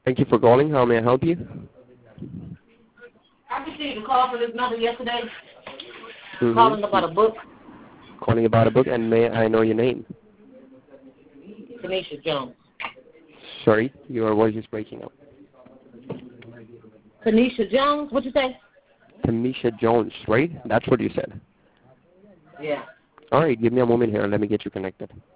Thank you for calling. How may I help you? I received a call from this number yesterday, Mm-hmm. calling about a book. Calling about a book, and may I know your name? Tanisha Jones. Sorry, your voice is breaking up. Tanisha Jones, what you say? Tamisha Jones, right? That's what you said. Yeah. All right, give me a moment here. Let me get you connected.